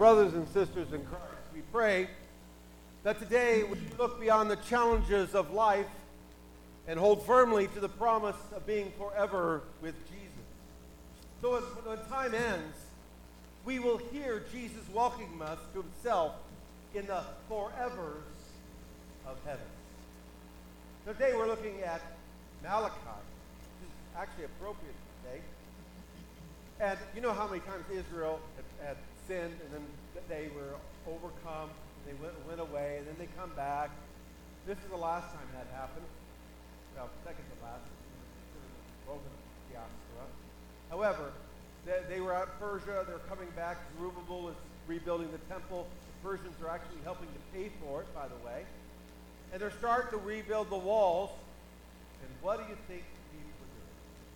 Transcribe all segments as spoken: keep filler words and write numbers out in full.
brothers and sisters in Christ, we pray that today we look beyond the challenges of life and hold firmly to the promise of being forever with Jesus. So when, when time ends, we will hear Jesus welcoming us to himself in the forevers of heaven. Today we're looking at Malachi, which is actually appropriate today. And you know how many times Israel had, had sinned, and then they were overcome, they went, went away, and then they come back. This is the last time that happened. Well, second to last. Broken diaspora. However, they, they were at Persia, they're coming back. Zerubbabel is rebuilding the temple. The Persians are actually helping to pay for it, by the way. And they're starting to rebuild the walls. And what do you think people are doing?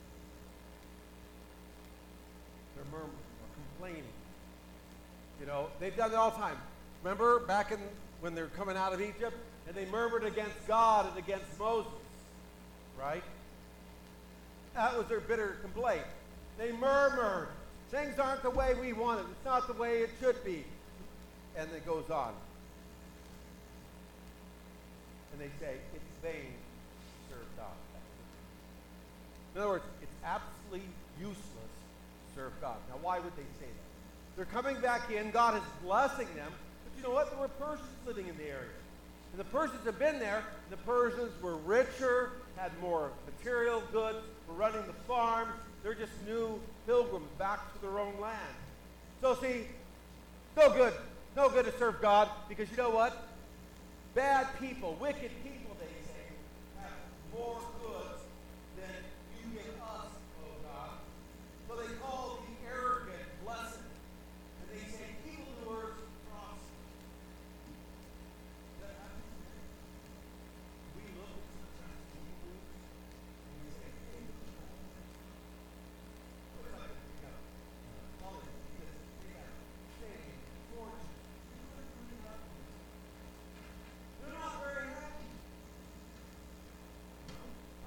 They're murmuring or complaining. You know, they've done it all the time. Remember back in when they're coming out of Egypt? And they murmured against God and against Moses. Right? That was their bitter complaint. They murmured. Things aren't the way we want it. It's not the way it should be. And it goes on. And they say, it's vain to serve God. In other words, it's absolutely useless to serve God. Now, why would they say that? They're coming back in. God is blessing them. But you know what? There were Persians living in the area. And the Persians have been there. The Persians were richer, had more material goods, were running the farms. They're just new pilgrims back to their own land. So see, no good. No good to serve God because you know what? Bad people, wicked people, they say, have more goods than you give us, oh God. So they call the arrogant blessed. And they say, evildoers prosper. That happens today. We look at sometimes people and we say, hey, look at them. They got knowledge, they got fame, fortune. They're not very happy.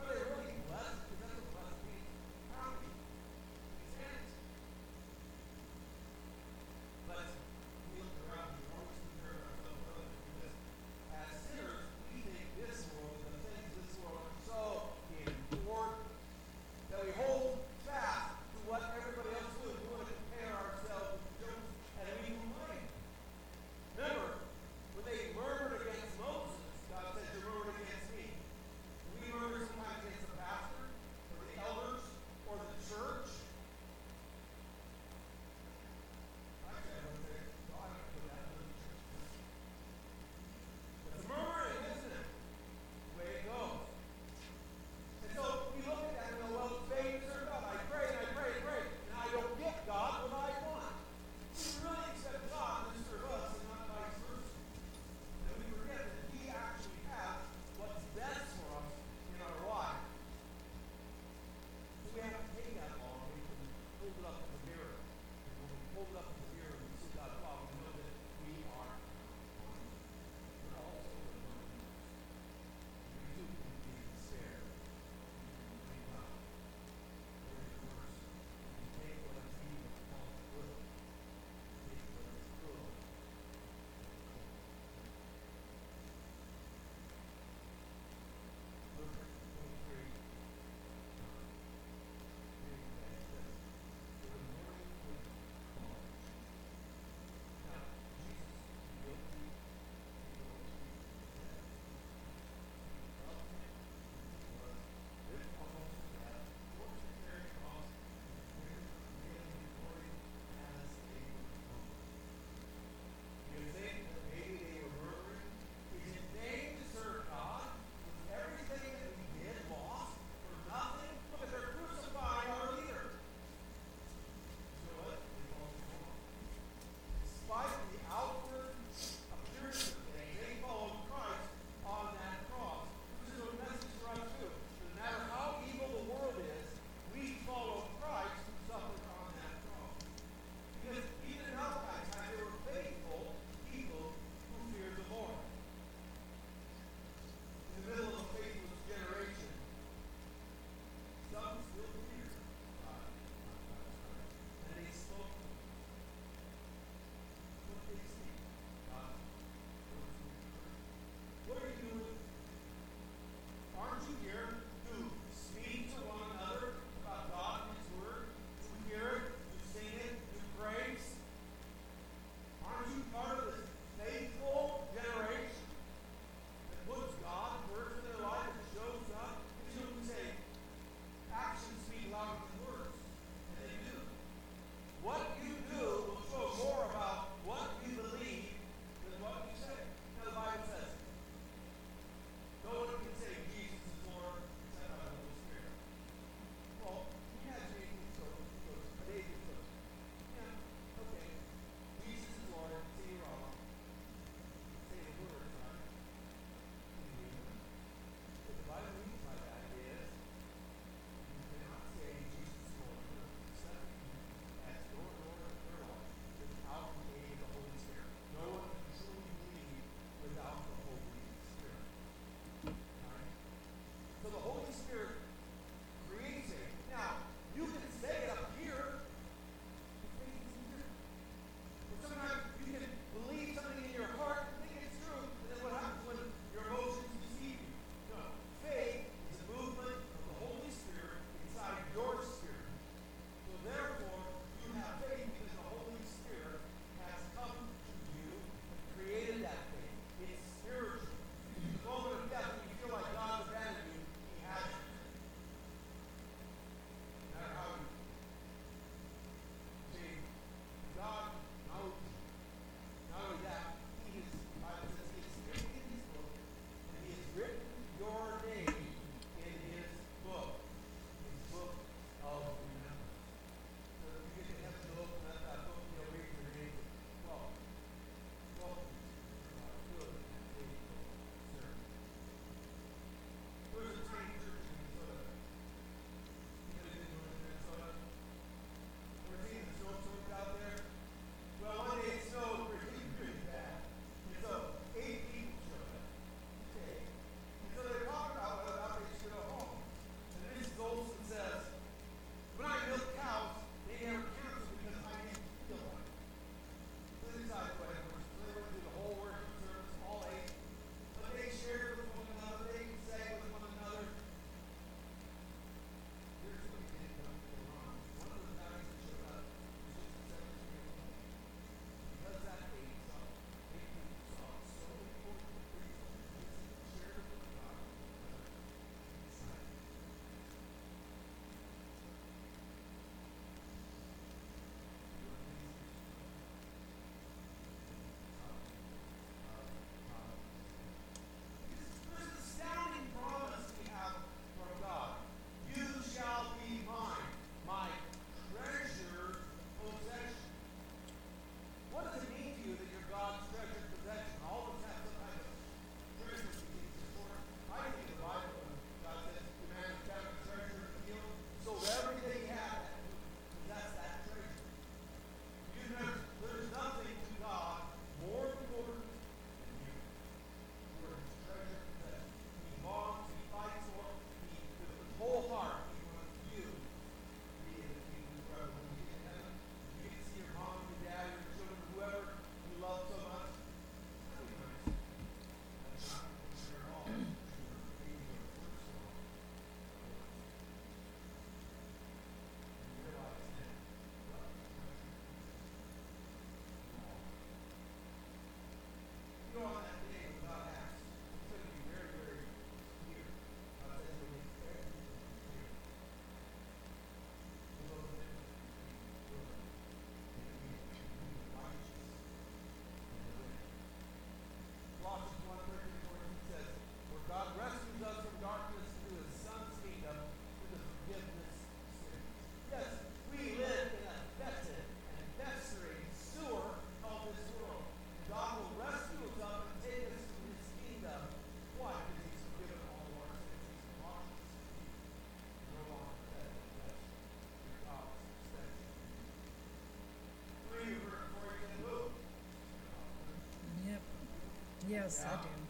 Yes, I do.